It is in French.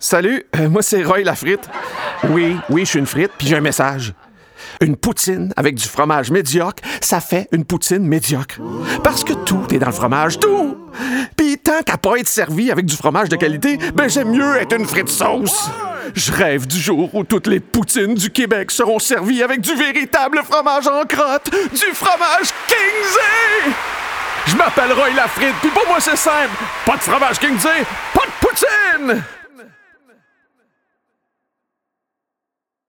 Salut, moi c'est Roy la frite. Oui, je suis une frite, puis j'ai un message. Une poutine avec du fromage médiocre, ça fait une poutine médiocre. Parce que tout est dans le fromage, tout! Puis tant qu'à pas être servi avec du fromage de qualité, ben j'aime mieux être une frite sauce. Je rêve du jour où toutes les poutines du Québec seront servies avec du véritable fromage en crotte, du fromage King'say! Je m'appelle Roy la frite, puis pour moi c'est simple, pas de fromage King'say, pas de poutine!